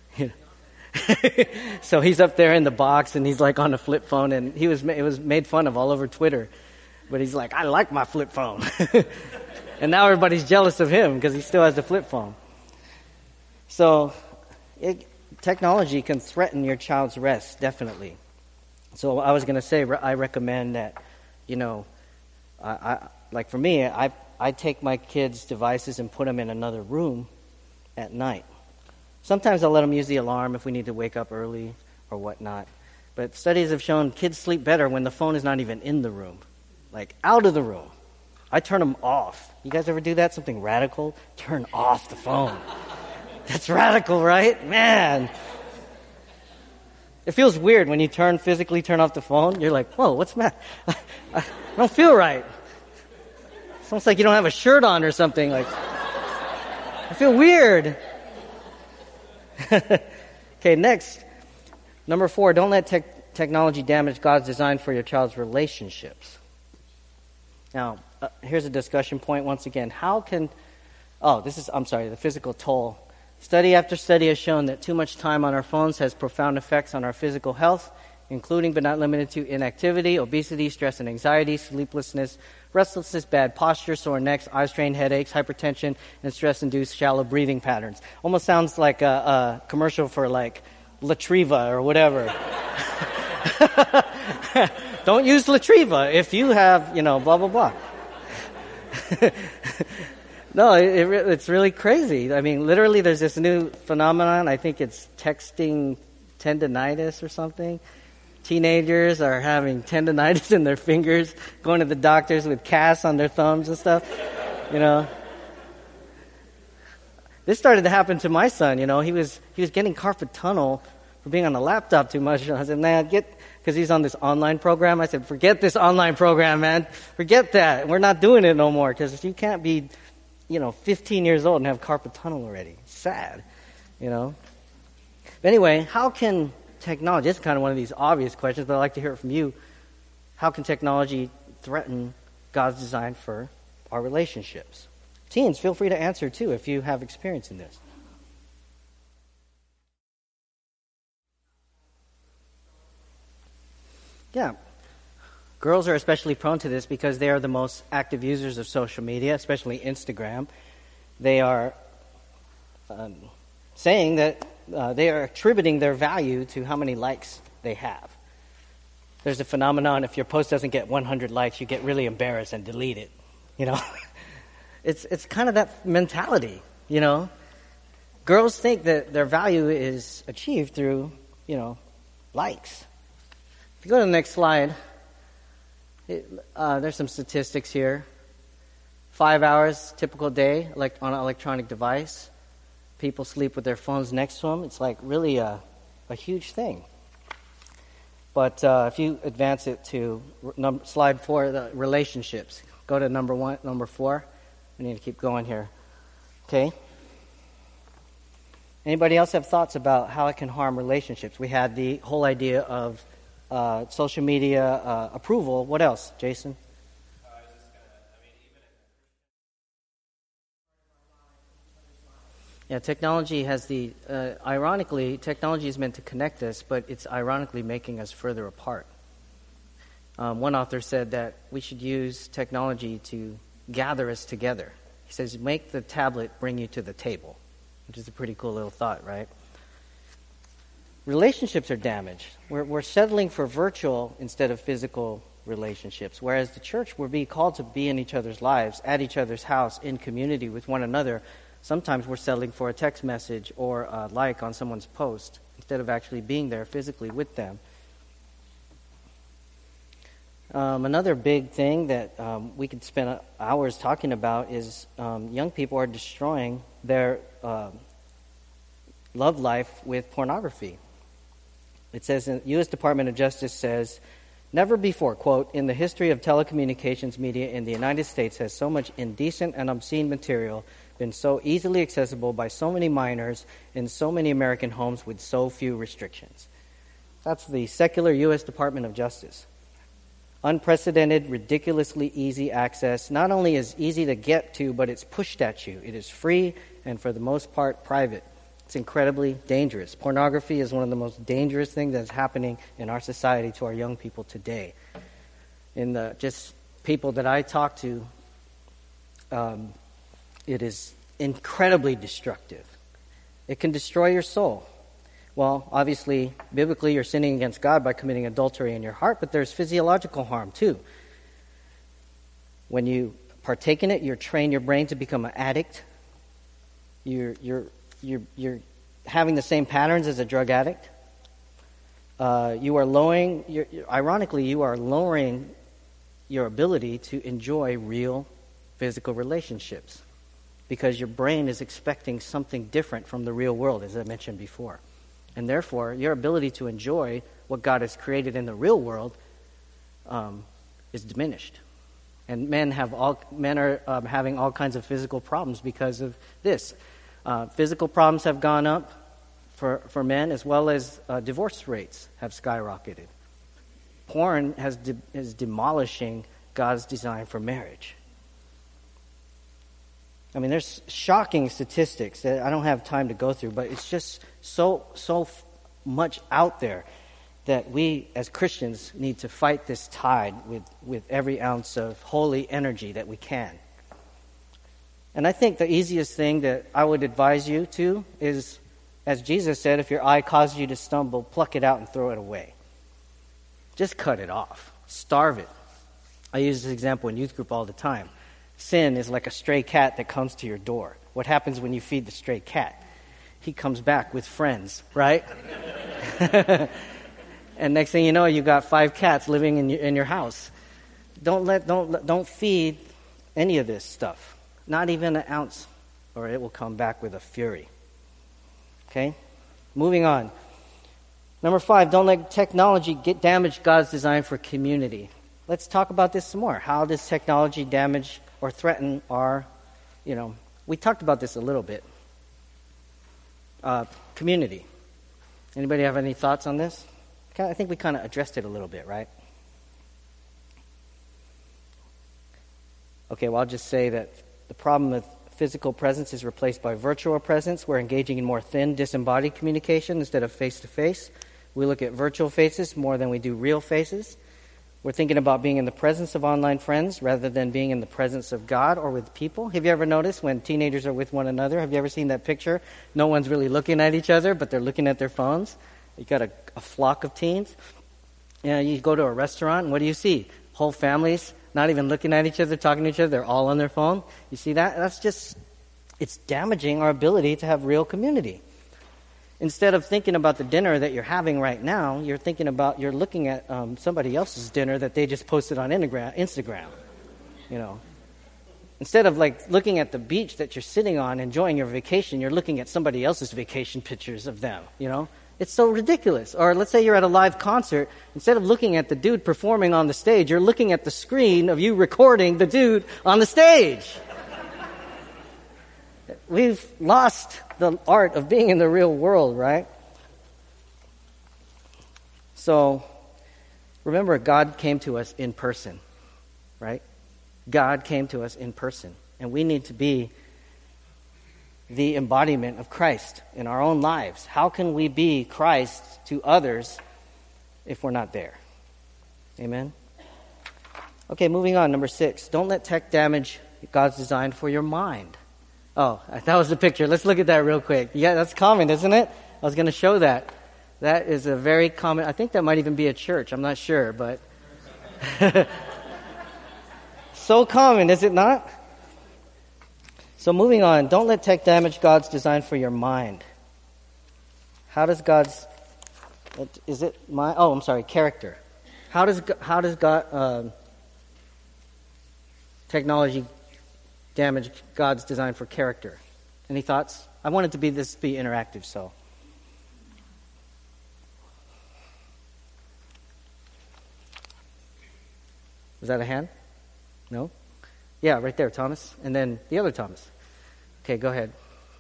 So he's up there in the box, and he's like on a flip phone, and he was it was made fun of all over Twitter. But he's like, I like my flip phone. And now everybody's jealous of him because he still has the flip phone. So it, technology can threaten your child's rest, definitely. So I was going to say, I recommend that, you know, I, I, like for me, I, I take my kids' devices and put them in another room at night. Sometimes I'll let them use the alarm if we need to wake up early or whatnot. But studies have shown kids sleep better when the phone is not even in the room. Like, out of the room. I turn them off. You guys ever do that? Something radical? Turn off the phone. That's radical, right? Man. It feels weird when you turn, physically turn off the phone. You're like, whoa, what's the matter? I, I don't feel right. It's almost like you don't have a shirt on or something. Like, I feel weird. Okay, next. Number four, don't let tech technology damage God's design for your child's relationships. Now, uh, here's a discussion point once again. How can, oh, this is, I'm sorry, the physical toll Study after study has shown that too much time on our phones has profound effects on our physical health, including but not limited to inactivity, obesity, stress and anxiety, sleeplessness, restlessness, bad posture, sore necks, eye strain, headaches, hypertension, and stress-induced shallow breathing patterns. Almost sounds like a, a commercial for like Latriva or whatever. Don't use Latriva if you have, you know, blah, blah, blah. No, it, it, it's really crazy. I mean, literally there's this new phenomenon. I think it's texting tendinitis or something. Teenagers are having tendinitis in their fingers, going to the doctors with casts on their thumbs and stuff, you know. This started to happen to my son, you know. He was he was getting carpal tunnel for being on the laptop too much. I said, man, get, because he's on this online program. I said, forget this online program, man. Forget that. We're not doing it no more, because you can't be, you know, fifteen years old and have carpal tunnel already. It's sad, you know. But anyway, how can technology, it's kind of one of these obvious questions, but I'd like to hear it from you. How can technology threaten God's design for our relationships? Teens, feel free to answer too if you have experience in this. Yeah. Girls are especially prone to this because they are the most active users of social media, especially Instagram. They are um, saying that uh, they are attributing their value to how many likes they have. There's a phenomenon, if your post doesn't get one hundred likes, you get really embarrassed and delete it. You know, it's it's kind of that mentality, you know. Girls think that their value is achieved through, you know, likes. If you go to the next slide, it, uh, there's some statistics here. Five hours, typical day, elect- on an electronic device. People sleep with their phones next to them. It's like really a, a huge thing. But uh, if you advance it to number, slide four, the relationships. Go to number one, number four. We need to keep going here. Okay. Anybody else have thoughts about how it can harm relationships? We had the whole idea of uh, social media uh, approval. What else, Jason? Yeah, technology has the, uh, ironically, technology is meant to connect us, but it's ironically making us further apart. Um, one author said that we should use technology to gather us together. He says, make the tablet bring you to the table, which is a pretty cool little thought, right? Relationships are damaged. We're, we're settling for virtual instead of physical relationships, whereas the church, we're being called to be in each other's lives, at each other's house, in community with one another. Sometimes we're settling for a text message or a like on someone's post instead of actually being there physically with them. Um, another big thing that um, we could spend hours talking about is um, young people are destroying their uh, love life with pornography. It says, the U S Department of Justice says, never before, quote, in the history of telecommunications media in the United States has so much indecent and obscene material been so easily accessible by so many minors in so many American homes with so few restrictions. That's the secular U S Department of Justice. Unprecedented, ridiculously easy access. Not only is easy to get to, but it's pushed at you. It is free and for the most part private. It's incredibly dangerous. Pornography is one of the most dangerous things that's happening in our society to our young people today. In the just people that I talk to, um, it is incredibly destructive. It can destroy your soul. Well, obviously, biblically, you're sinning against God by committing adultery in your heart, but there's physiological harm too. When you partake in it, you train your brain to become an addict. You're you're you're you're having the same patterns as a drug addict. Uh, you are lowering. You're, ironically, you are lowering your ability to enjoy real physical relationships, because your brain is expecting something different from the real world, as I mentioned before. And therefore, your ability to enjoy what God has created in the real world um, is diminished. And men have all men are um, having all kinds of physical problems because of this. Uh, physical problems have gone up for, for men, as well as uh, divorce rates have skyrocketed. Porn has de- is demolishing God's design for marriage. I mean, there's shocking statistics that I don't have time to go through, but it's just so, so f- much out there that we as Christians need to fight this tide with, with every ounce of holy energy that we can. And I think the easiest thing that I would advise you to is, as Jesus said, if your eye causes you to stumble, pluck it out and throw it away. Just cut it off. Starve it. I use this example in youth group all the time. Sin is like a stray cat that comes to your door. What happens when you feed the stray cat? He comes back with friends, right? And next thing you know, you got five cats living in your, in your house. Don't let, don't, don't feed any of this stuff. Not even an ounce, or it will come back with a fury. Okay? Moving on. Number five, don't let technology get damage God's design for community. Let's talk about this some more. How does technology damage or threaten our, you know, we talked about this a little bit. Uh, community. Anybody have any thoughts on this? I think we kind of addressed it a little bit, right? Okay, well, I'll just say that the problem with physical presence is replaced by virtual presence. We're engaging in more thin, disembodied communication instead of face-to-face. We look at virtual faces more than we do real faces. We're thinking about being in the presence of online friends rather than being in the presence of God or with people. Have you ever noticed when teenagers are with one another? Have you ever seen that picture? No one's really looking at each other, but they're looking at their phones. You got a, a flock of teens. You know, you go to a restaurant, and what do you see? Whole families not even looking at each other, talking to each other. They're all on their phone. You see that? That's just, it's damaging our ability to have real community. Instead of thinking about the dinner that you're having right now, you're thinking about, you're looking at um, somebody else's dinner that they just posted on Instagram. You know, instead of like looking at the beach that you're sitting on, enjoying your vacation, you're looking at somebody else's vacation pictures of them, you know? It's so ridiculous. Or let's say you're at a live concert. Instead of looking at the dude performing on the stage, you're looking at the screen of you recording the dude on the stage. We've lost the art of being in the real world, right? So, remember, God came to us in person, right? God came to us in person. And we need to be the embodiment of Christ in our own lives. How can we be Christ to others if we're not there? Amen? Okay, moving on. Number six. Don't let tech damage God's design for your mind. Oh, that was the picture. Let's look at that real quick. Yeah, that's common, isn't it? I was going to show that. That is a very common, I think that might even be a church. I'm not sure, but so common, is it not? So moving on, don't let tech damage God's design for your mind. How does God's, is it my, oh, I'm sorry, character. How does, how does God, uh, technology damage God's design for character? Any thoughts? I wanted to be this be interactive, so. Was that a hand? No? Yeah, right there, Thomas. And then the other Thomas. Okay, go ahead.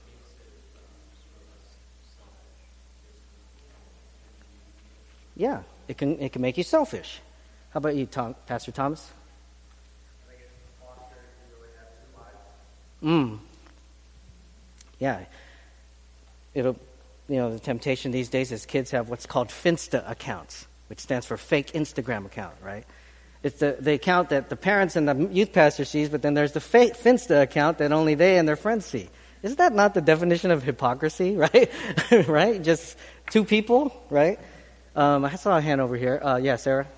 Yeah, it can it can make you selfish. How about you, Tom, Pastor Thomas? Mm. Yeah. It'll, you know, the temptation these days is kids have what's called Finsta accounts, which stands for fake Instagram account, right? It's the, the account that the parents and the youth pastor sees, but then there's the fake Finsta account that only they and their friends see. Isn't that not the definition of hypocrisy, right? Right? Just two people, right? Um, I saw a hand over here. Uh, yeah, Sarah?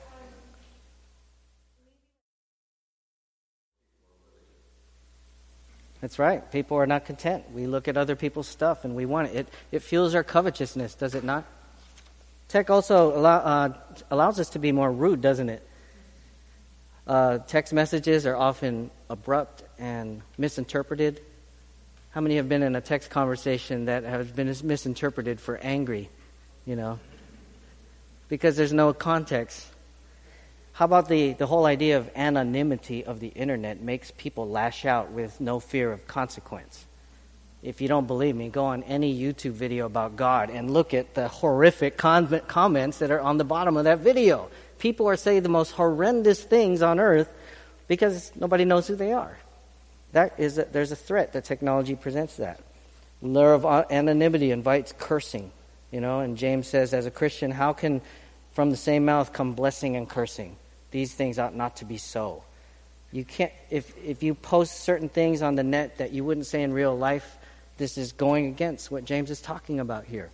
That's right. People are not content. We look at other people's stuff and we want it. It, it fuels our covetousness, does it not? Tech also allow, uh, allows us to be more rude, doesn't it? Uh, text messages are often abrupt and misinterpreted. How many have been in a text conversation that has been misinterpreted for angry, you know? Because there's no context. How about the, the whole idea of anonymity of the internet makes people lash out with no fear of consequence? If you don't believe me, go on any YouTube video about God and look at the horrific con- comments that are on the bottom of that video. People are saying the most horrendous things on earth because nobody knows who they are. that is a, there's a threat that technology presents that. Lure of anonymity invites cursing, you know, and James says, as a Christian, how can from the same mouth come blessing and cursing? These things ought not to be so. You can't, if if you post certain things on the net that you wouldn't say in real life, this is going against what James is talking about here.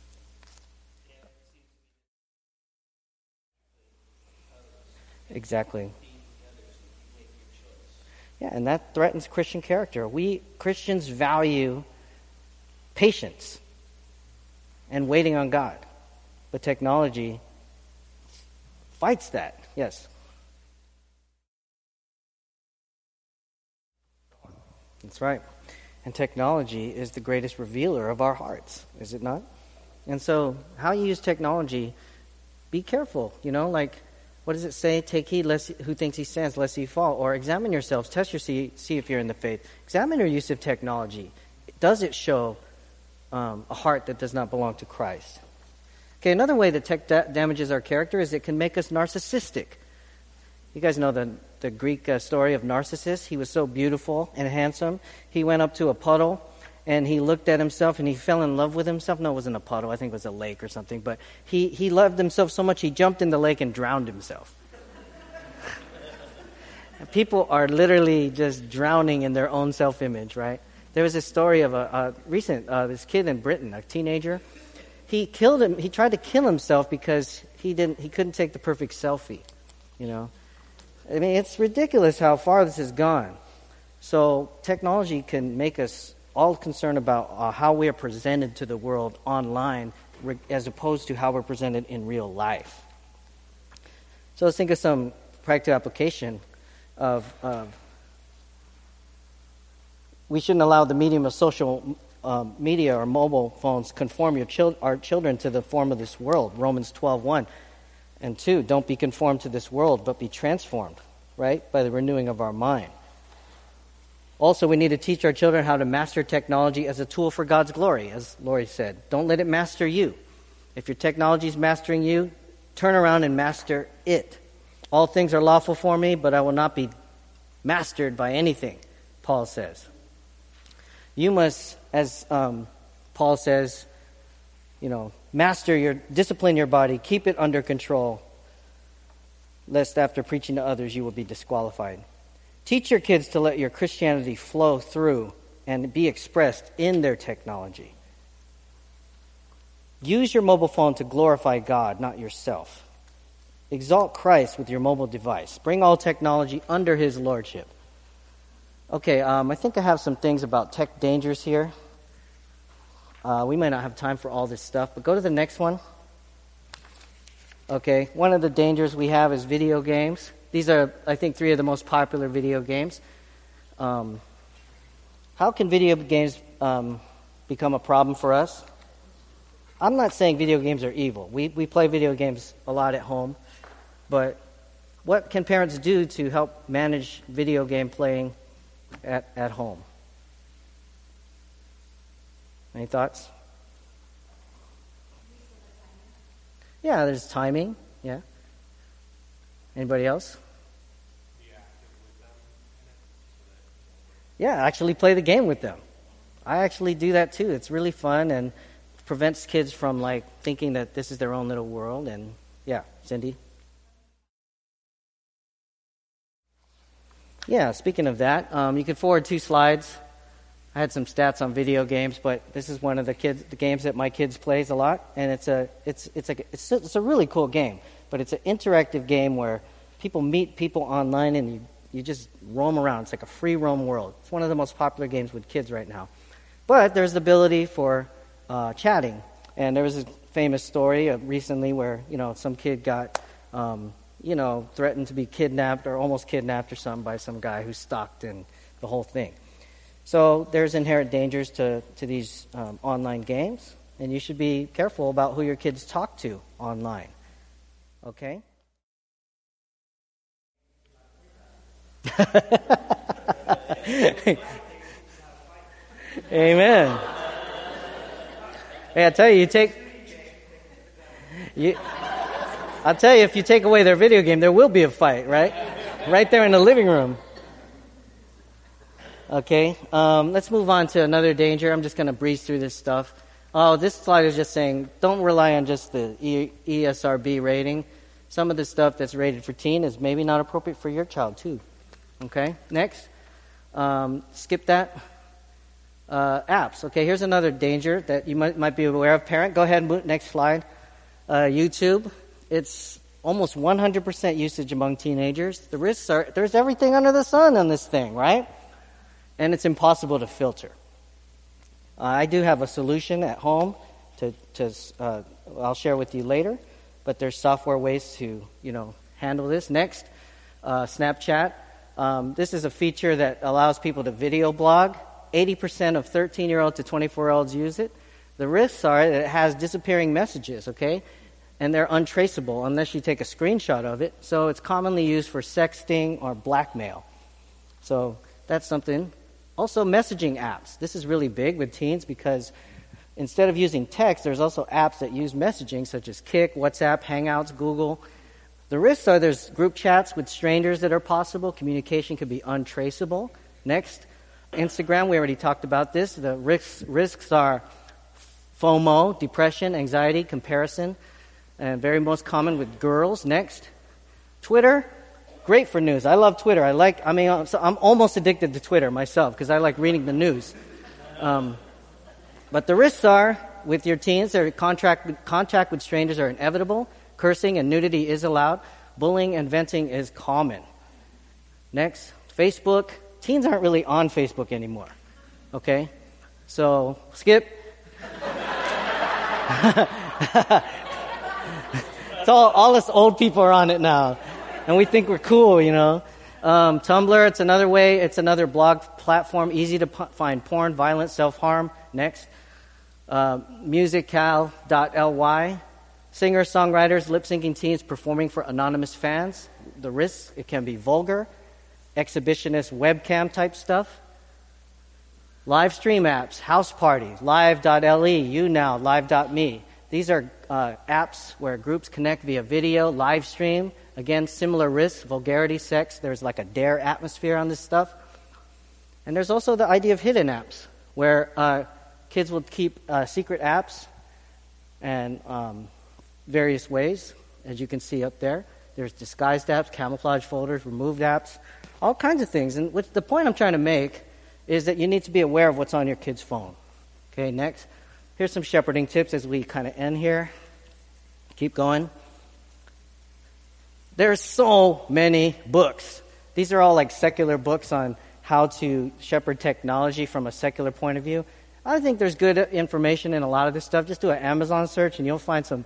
Exactly. Yeah, and that threatens Christian character. We Christians value patience and waiting on God. But technology fights that. Yes. That's right. And technology is the greatest revealer of our hearts, is it not? And so, how you use technology, be careful, you know, like, what does it say? Take heed lest who thinks he stands, lest he fall. Or examine yourselves, test your see, see if you're in the faith. Examine your use of technology. Does it show um, a heart that does not belong to Christ? Okay, another way that tech da- damages our character is it can make us narcissistic. You guys know the, the Greek uh, story of Narcissus. He was so beautiful and handsome. He went up to a puddle and he looked at himself and he fell in love with himself. No, it wasn't a puddle. I think it was a lake or something. But he, he loved himself so much he jumped in the lake and drowned himself. People are literally just drowning in their own self-image, right? There was a story of a, a recent, uh, this kid in Britain, a teenager. He killed him. He tried to kill himself because he didn't. He couldn't take the perfect selfie, you know. I mean, it's ridiculous how far this has gone. So technology can make us all concerned about uh, how we are presented to the world online re- as opposed to how we're presented in real life. So let's think of some practical application of uh, we shouldn't allow the medium of social um, media or mobile phones conform your chil- our children to the form of this world. Romans twelve one and two, don't be conformed to this world, but be transformed, right, by the renewing of our mind. Also, we need to teach our children how to master technology as a tool for God's glory, as Lori said. Don't let it master you. If your technology is mastering you, turn around and master it. All things are lawful for me, but I will not be mastered by anything, Paul says. You must, as um, Paul says, you know, master your, discipline your body, keep it under control, lest after preaching to others you will be disqualified. Teach your kids to let your Christianity flow through and be expressed in their technology. Use your mobile phone to glorify God, not yourself. Exalt Christ with your mobile device. Bring all technology under His lordship. Okay, um, I think I have some things about tech dangers here. Uh, we might not have time for all this stuff, but go to the next one. Okay, one of the dangers we have is video games. These are, I think, three of the most popular video games. Um, how can video games um, become a problem for us? I'm not saying video games are evil. We we play video games a lot at home. But what can parents do to help manage video game playing at, at home? Any thoughts? Yeah, there's timing. Yeah. Anybody else? Yeah, actually play the game with them. I actually do that too. It's really fun and prevents kids from like thinking that this is their own little world. And yeah, Cindy? Yeah, speaking of that, um, you can forward two slides. I had some stats on video games, but this is one of the kids, the games that my kids plays a lot, and it's a, it's, it's a, it's a, it's a really cool game. But it's an interactive game where people meet people online, and you, you just roam around. It's like a free roam world. It's one of the most popular games with kids right now. But there's the ability for uh, chatting, and there was a famous story of recently where you know some kid got. Um, you know, threatened to be kidnapped or almost kidnapped or something by some guy who stalked and the whole thing. So there's inherent dangers to, to these um, online games, and you should be careful about who your kids talk to online. Okay? Amen. Hey, I tell you, you take... You, I'll tell you, if you take away their video game, there will be a fight, right? Right there in the living room. Okay, um, let's move on to another danger. I'm just going to breeze through this stuff. Oh, this slide is just saying don't rely on just the e- ESRB rating. Some of the stuff that's rated for teen is maybe not appropriate for your child too. Okay, next. Um, skip that. Uh, apps. Okay, here's another danger that you might, might be aware of. Parent, go ahead and move, next slide. Uh, YouTube. It's almost one hundred percent usage among teenagers. The risks are, there's everything under the sun on this thing, right? And it's impossible to filter. Uh, I do have a solution at home to, to uh, I'll share with you later, but there's software ways to, you know, handle this. Next, uh, Snapchat. Um, this is a feature that allows people to video blog. eighty percent of thirteen-year-olds to twenty-four-year-olds use it. The risks are that it has disappearing messages, okay? And they're untraceable unless you take a screenshot of it. So it's commonly used for sexting or blackmail. So that's something. Also, messaging apps. This is really big with teens because instead of using text, there's also apps that use messaging such as Kik, WhatsApp, Hangouts, Google. The risks are there's group chats with strangers that are possible. Communication could be untraceable. Next, Instagram. We already talked about this. The risks, risks are FOMO, depression, anxiety, comparison, and very most common with girls. Next, Twitter. Great for news. I love Twitter. I like, I mean, I'm, so I'm almost addicted to Twitter myself because I like reading the news. Um, but the risks are, with your teens, their contact, contact with strangers are inevitable. Cursing and nudity is allowed. Bullying and venting is common. Next, Facebook. Teens aren't really on Facebook anymore. Okay? So, skip. It's all, all us old people are on it now. And we think we're cool, you know. Um, Tumblr, it's another way. It's another blog platform. Easy to p- find porn, violence, self-harm. Next. Uh, musical dot L Y. Singer, songwriters, lip-syncing teens performing for anonymous fans. The risks, it can be vulgar, exhibitionist webcam type stuff. Live stream apps, house parties, live dot L E, YouNow, live dot me. These are uh, apps where groups connect via video, live stream. Again, similar risks, vulgarity, sex. There's like a dare atmosphere on this stuff. And there's also the idea of hidden apps, where uh, kids will keep uh, secret apps and um, various ways, as you can see up there. There's disguised apps, camouflage folders, removed apps, all kinds of things. And what, the point I'm trying to make is that you need to be aware of what's on your kid's phone. Okay, next. Here's some shepherding tips as we kind of end here. Keep going. There's so many books. These are all like secular books on how to shepherd technology from a secular point of view. I think there's good information in a lot of this stuff. Just do an Amazon search and you'll find some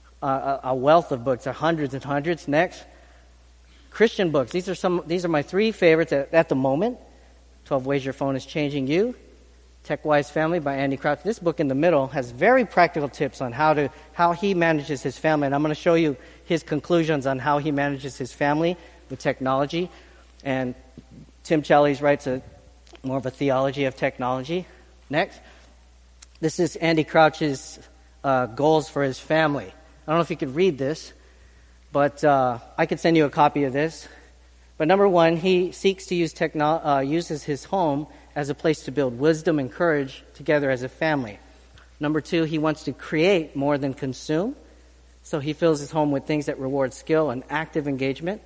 uh, a wealth of books. There are hundreds and hundreds. Next, Christian books. These are some. These are my three favorites at, at the moment. twelve Ways Your Phone is Changing You. Tech-Wise Family by Andy Crouch. This book in the middle has very practical tips on how to how he manages his family, and I'm going to show you his conclusions on how he manages his family with technology. And Tim Challies writes a more of a theology of technology. Next, this is Andy Crouch's uh, goals for his family. I don't know if you could read this, but uh, I could send you a copy of this. But number one, he seeks to use techno- uh, uses his home as a place to build wisdom and courage together as a family. Number two, he wants to create more than consume. So he fills his home with things that reward skill and active engagement.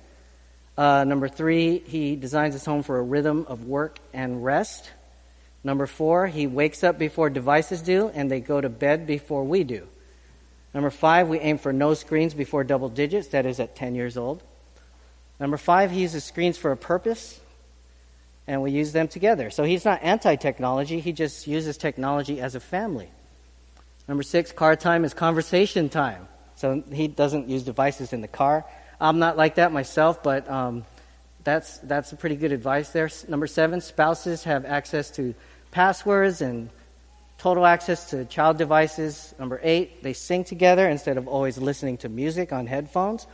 Uh, number three, he designs his home for a rhythm of work and rest. Number four, he wakes up before devices do, and they go to bed before we do. Number five, we aim for no screens before double digits, that is at ten years old. Number five, he uses screens for a purpose, and we use them together. So he's not anti-technology, he just uses technology as a family. Number six, car time is conversation time. So he doesn't use devices in the car. I'm not like that myself, but um, that's that's a pretty good advice there. Number seven, spouses have access to passwords and total access to child devices. Number eight, they sing together instead of always listening to music on headphones.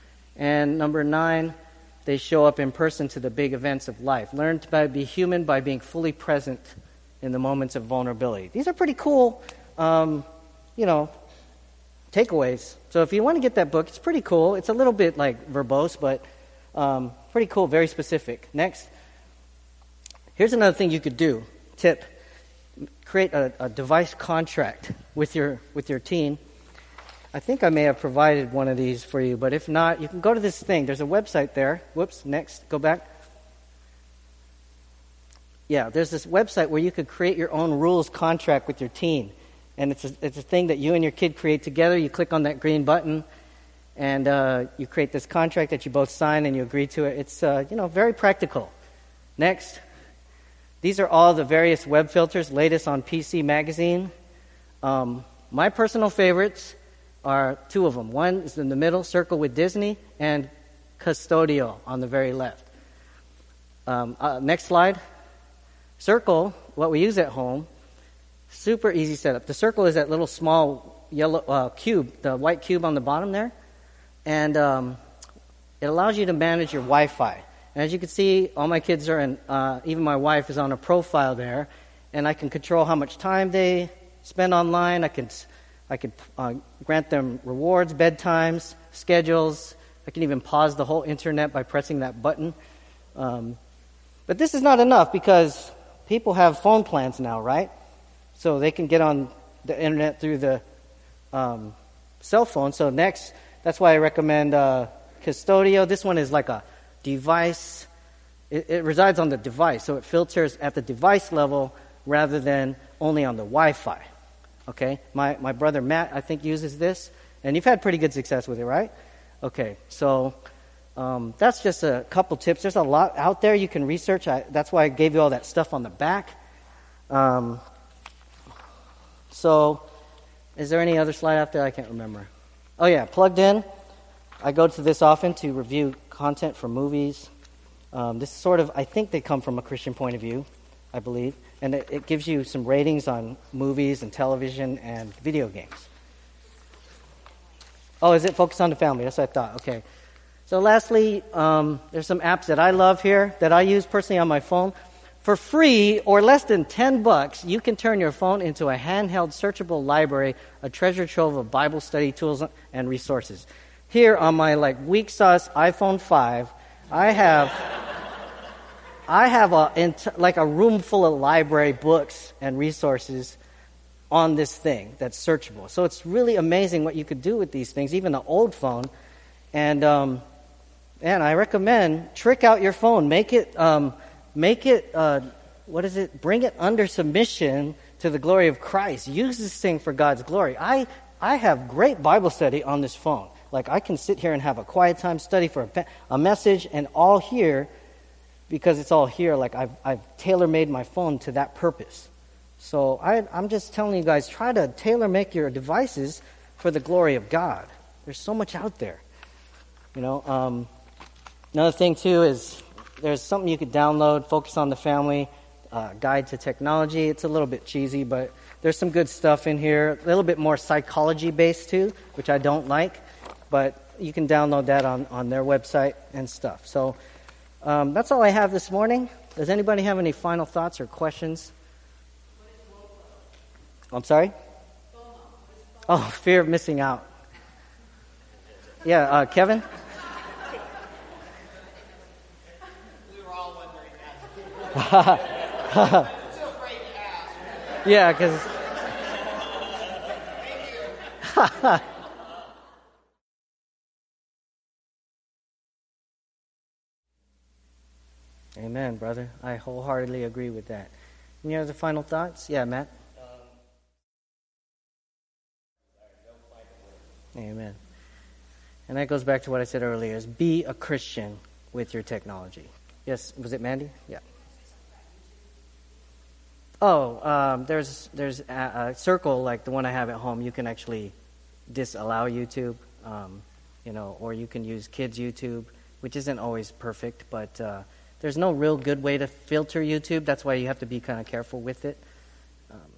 And number nine, they show up in person to the big events of life. Learn to be human by being fully present in the moments of vulnerability. These are pretty cool, um, you know, takeaways. So if you want to get that book, it's pretty cool. It's a little bit like verbose, but um, pretty cool, very specific. Next, Here's another thing you could do. Tip. Create a, a device contract with your with your teen. I think I may have provided one of these for you, but if not, you can go to this thing. There's a website there. Whoops, next, go back. Yeah, there's this website where you could create your own rules contract with your teen. And it's a, it's a thing that you and your kid create together. You click on that green button, and uh, you create this contract that you both sign, and you agree to it. It's uh, you know very practical. Next. These are all the various web filters, latest on P C Magazine. Um, my personal favorites are two of them. One is in the middle, Circle with Disney, and Custodio on the very left. Um, uh, next slide. Circle, what we use at home, super easy setup. The Circle is that little small yellow uh, cube, the white cube on the bottom there, and um, it allows you to manage your Wi-Fi. And as you can see, all my kids are in, uh, even my wife is on a profile there, and I can control how much time they spend online. I can, I can uh, grant them rewards, bedtimes, schedules. I can even pause the whole internet by pressing that button. Um, but this is not enough because people have phone plans now, right? So they can get on the internet through the um, cell phone. So next, that's why I recommend uh, Custodio. This one is like a device, it, it resides on the device, so it filters at the device level rather than only on the Wi-Fi. Okay, my my brother Matt, I think, uses this, and you've had pretty good success with it, right? Okay, so um, that's just a couple tips. There's a lot out there you can research. I, that's why I gave you all that stuff on the back. Um, so, is there any other slide out there? I can't remember. Oh yeah, plugged in. I go to this often to review content for movies. Um, this sort of, I think they come from a Christian point of view, I believe. And it, it gives you some ratings on movies and television and video games. Oh, is it focused on the family? That's what I thought. Okay. So lastly, um, there's some apps that I love here that I use personally on my phone. For free or less than ten bucks, you can turn your phone into a handheld searchable library, a treasure trove of Bible study tools and resources. Here on my like weak sauce iPhone five, I have I have a int- like a room full of library books and resources on this thing that's searchable. So it's really amazing what you could do with these things, even the old phone. And um, and I recommend trick out your phone, make it um, make it uh, what is it? Bring it under submission to the glory of Christ. Use this thing for God's glory. I I have great Bible study on this phone. Like, I can sit here and have a quiet time, study for a, a message, and all here, because it's all here, like, I've, I've tailor-made my phone to that purpose. So I, I'm just telling you guys, try to tailor-make your devices for the glory of God. There's so much out there. You know, um, another thing, too, is there's something you could download, Focus on the Family, uh, Guide to Technology. It's a little bit cheesy, but there's some good stuff in here. A little bit more psychology-based, too, which I don't like. But you can download that on, on their website and stuff. So um, that's all I have this morning. Does anybody have any final thoughts or questions? I'm sorry? Oh, fear of missing out. Yeah, uh, Kevin? We were all wondering that. I'm too afraid to ask. Yeah, because... Thank you. Amen, brother. I wholeheartedly agree with that. Any other final thoughts? Yeah, Matt? Um, Amen. And that goes back to what I said earlier, is be a Christian with your technology. Yes, was it Mandy? Yeah. Oh, um, there's there's a, a circle like the one I have at home. You can actually disallow YouTube, um, you know, or you can use kids' YouTube, which isn't always perfect, but... Uh, There's no real good way to filter YouTube. That's why you have to be kind of careful with it. Um,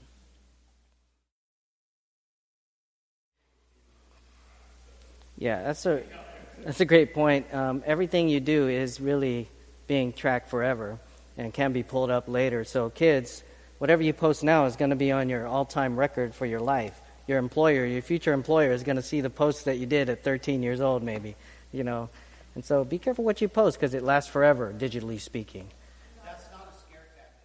yeah, that's a that's a great point. Um, everything you do is really being tracked forever and can be pulled up later. So kids, whatever you post now is going to be on your all-time record for your life. Your employer, your future employer is going to see the posts that you did at thirteen years old, maybe, you know. And so be careful what you post because it lasts forever, digitally speaking. That's not a scare tactic.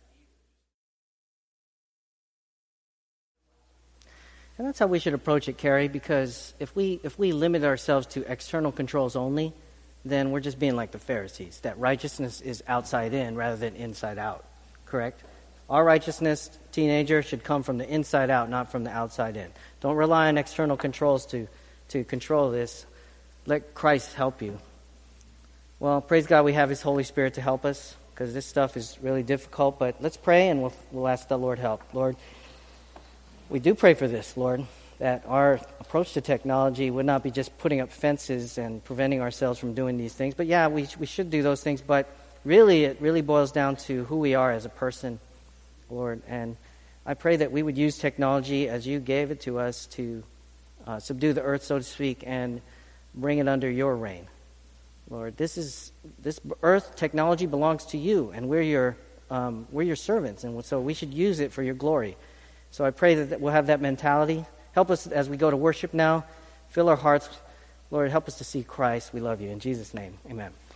And that's how we should approach it, Carrie, because if we if we limit ourselves to external controls only, then we're just being like the Pharisees, that righteousness is outside in rather than inside out, correct? Our righteousness, teenager, should come from the inside out, not from the outside in. Don't rely on external controls to, to control this. Let Christ help you. Well, praise God we have His Holy Spirit to help us, because this stuff is really difficult, but let's pray and we'll, we'll ask the Lord help. Lord, we do pray for this, Lord, that our approach to technology would not be just putting up fences and preventing ourselves from doing these things. But yeah, we we should do those things, but really it really boils down to who we are as a person, Lord. And I pray that we would use technology as you gave it to us to uh, subdue the earth, so to speak, and bring it under your reign. Lord, this is this earth technology belongs to you, and we're your um, we're your servants, and so we should use it for your glory. So I pray that we'll have that mentality. Help us as we go to worship now. Fill our hearts. Lord, help us to see Christ. We love you. In Jesus' name, amen.